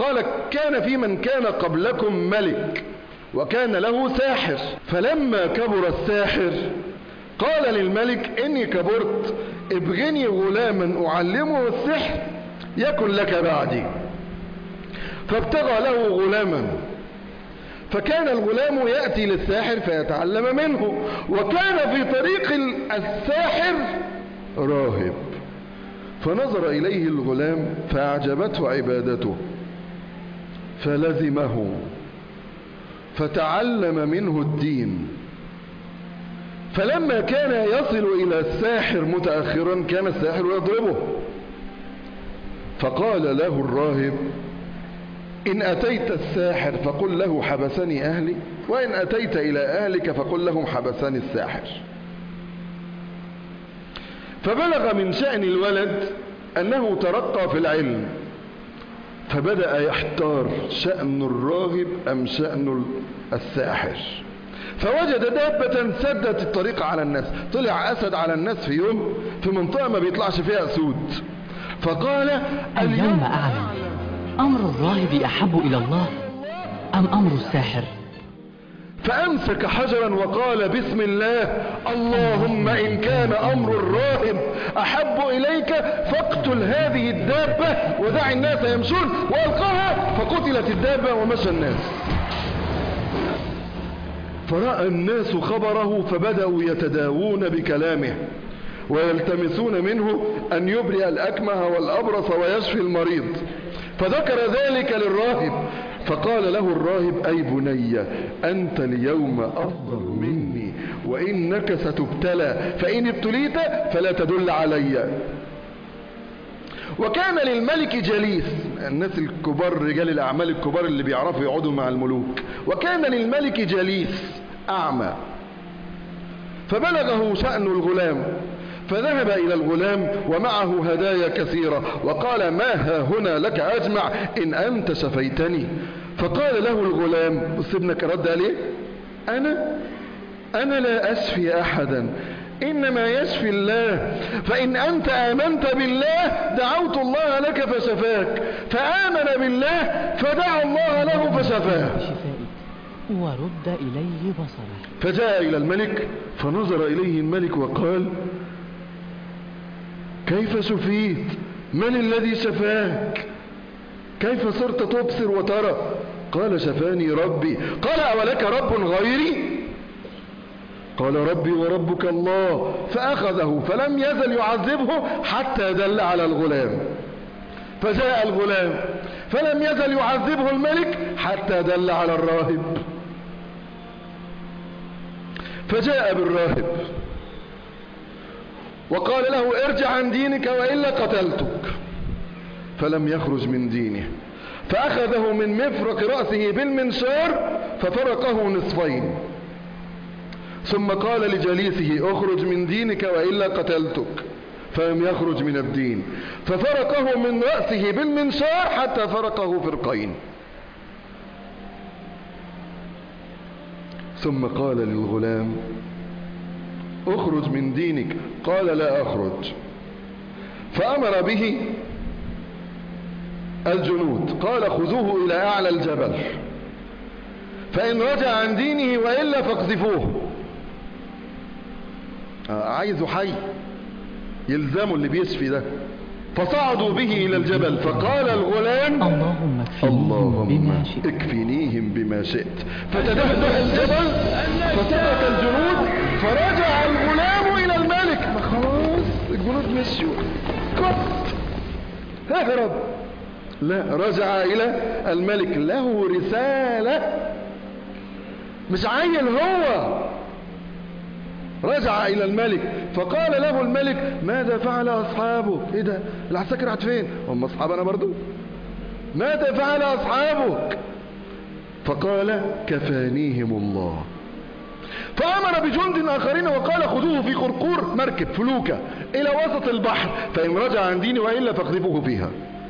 قال كان في من كان قبلكم ملك وكان له ساحر، فلما كبر الساحر قال للملك إني كبرت، ابغني غلاما أعلمه السحر يكن لك بعدي. فابتغى له غلاما، فكان الغلام يأتي للساحر فيتعلم منه، وكان في طريق الساحر راهب، فنظر إليه الغلام فأعجبته عبادته فلزمه فتعلم منه الدين. فلما كان يصل إلى الساحر متأخرا كان الساحر يضربه، فقال له الراهب إن أتيت الساحر فقل له حبسني أهلي، وإن أتيت إلى أهلك فقل لهم حبسني الساحر. فبلغ من شأن الولد أنه ترقى في العلم، فبدأ يحتار شأن الراهب أم شأن الساحر، فوجد دابة سدت الطريق على الناس. طلع أسد على الناس في يوم في منطقة ما بيطلعش فيها أسود، فقال اليوم أعلم أمر الراهب أحب إلى الله أم أمر الساحر. فأمسك حجرا وقال بسم الله اللهم إن كان أمر الراهب أحب إليك فاقتل هذه الدابة ودع الناس يمشون، وألقاها فقتلت الدابة ومشى الناس. فرأى الناس خبره فبدأوا يتداوون بكلامه ويلتمسون منه أن يبرئ الأكمه والأبرص ويشفي المريض، فذكر ذلك للراهب، فقال له الراهب أي بني أنت اليوم أفضل مني وإنك ستبتلى، فإن ابتليت فلا تدل علي. وكان للملك جليس، الناس الكبار رجال الأعمال الكبار اللي بيعرفوا يقعدوا مع الملوك، وكان للملك جليس أعمى، فبلغه شأن الغلام فذهب إلى الغلام ومعه هدايا كثيرة وقال ما ها هنا لك أجمع إن أنت شفيتني. فقال له الغلام، بص ابنك رد عليه، أنا لا أشفي أحدا إنما يشفي الله، فإن أنت آمنت بالله دعوت الله لك فشفاك، فآمن بالله فدعا الله له فشفاه. ورد إليه بصره، فجاء إلى الملك فنظر إليه الملك وقال كيف شفيت؟ من الذي شفاك؟ كيف صرت تبصر وترى؟ قال شفاني ربي. قال أولك رب غيري؟ قال ربي وربك الله. فأخذه فلم يزل يعذبه حتى دل على الغلام. فجاء الغلام فلم يزل يعذبه الملك حتى دل على الراهب. فجاء بالراهب وقال له ارجع عن دينك وإلا قتلتك، فلم يخرج من دينه، فأخذه من مفرق رأسه بالمنشار ففرقه نصفين، ثم قال لجليسه اخرج من دينك وإلا قتلتك، فلم يخرج من الدين، ففرقه من رأسه بالمنشار حتى فرقه فرقين، ثم قال للغلام اخرج من دينك، قال لا اخرج، فأمر به الجنود قال خذوه إلى أعلى الجبل فإن رجع عن دينه وإلا فاقذفوه. عايزه حي يلزموا اللي بيشفي ده. فصعدوا به إلى الجبل فقال الغلام اللهم اكفنيهم بما شئت، فتدحدح الجبل فترك الجنود فرجع الغلام إلى الملك. ما خلاص الجنود مشوا قط هرب، لا رجع إلى الملك له رسالة، مش عيل هو، رجع إلى الملك فقال له الملك ماذا فعل أصحابه؟ إيه ده العساكر راحت فين؟ هم أصحابنا برضو؟ ماذا فعل أصحابك؟ فقال كفانيهم الله. فأمر بجند آخرين وقال خذوه في قرقور مركب فلوكة إلى وسط البحر فإن رجع عن دينه وإلا فاقذفوه فيها.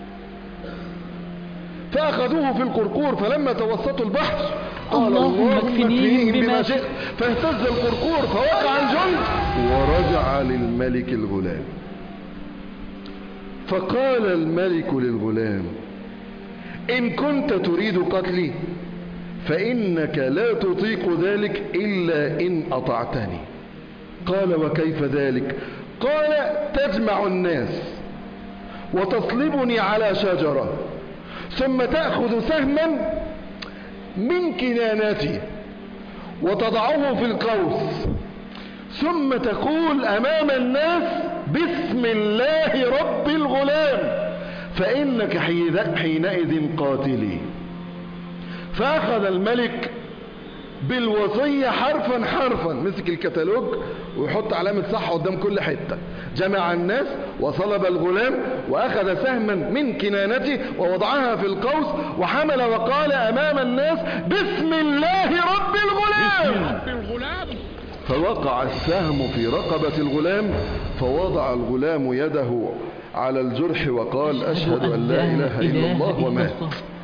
فأخذوه في القرقور فلما توسطوا البحر قال اللهم اكفنيهم بما شئت، فاهتز القرقور فوقع الجند ورجع للملك الغلام. فقال الملك للغلام إن كنت تريد قتلي فإنك لا تطيق ذلك إلا إن أطعتني. قال وكيف ذلك؟ قال تجمع الناس وتصلبني على شجرة ثم تأخذ سهما من كنانتي وتضعه في القوس ثم تقول أمام الناس بسم الله رب الغلام فإنك حينئذ قاتلي. فأخذ الملك بالوصية حرفا حرفا، مسك الكتالوج ويحط علامة صح قدام كل حتة، جمع الناس وصلب الغلام وأخذ سهما من كنانته ووضعها في القوس وحمل وقال أمام الناس بسم الله رب الغلام. فوقع السهم في رقبة الغلام فوضع الغلام يده على الجرح وقال أشهد أن لا إله إلا الله ومات.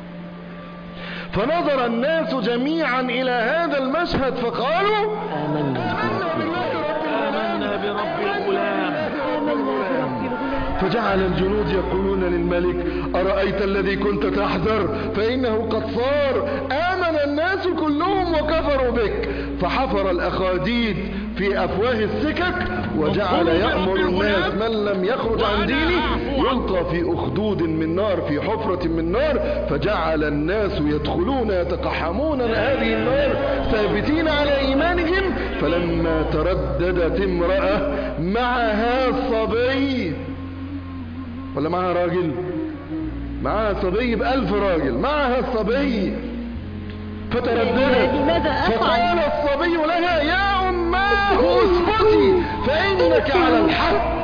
فنظر الناس جميعا إلى هذا المشهد فقالوا آمنا برب الغلام. فجعل الجنود يقولون للملك أرأيت الذي كنت تحذر فإنه قد صار، آمن الناس كلهم وكفروا بك. فحفر الأخاديد في أفواه السكك وجعل يأمر الناس من لم يخرج عن دينه يلقى في أخدود من نار، في حفرة من نار. فجعل الناس يدخلون يتقحمون هذه النار ثابتين على إيمانهم. فلما ترددت امرأة معها صبي، ولا معها راجل؟ معها صبي ب1000 راجل، معها الصبي فترددت فقال الصبي لها يا أماه اسكتي فإنك على الحق.